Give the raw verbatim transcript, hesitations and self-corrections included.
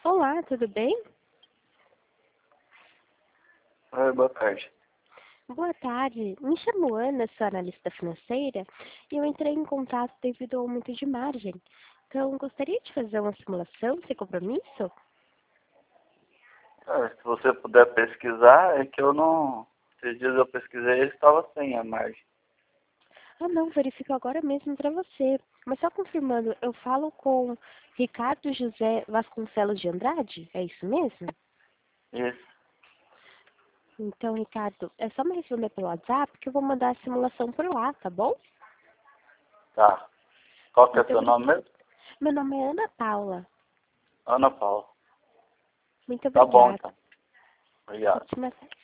Olá, tudo bem? Oi, boa tarde. Boa tarde. Me chamo Ana, sou analista financeira e eu entrei em contato devido ao aumento de margem. Então, gostaria de fazer uma simulação sem compromisso? Ah, se você puder pesquisar, é que eu não... Esses dias eu pesquisei e estava sem a margem. Ah, não, verifico agora mesmo para você. Mas só confirmando, eu falo com Ricardo José Vasconcelos de Andrade? É isso mesmo? Isso, Então, Ricardo, é só me responder pelo WhatsApp que eu vou mandar a simulação por lá, tá bom? tá. Qual que é o Muito seu nome obrigada. mesmo? Meu nome é Ana Paula. Ana Paula. Muito Tá bom, obrigada. então. Obrigado. Ótima tarde.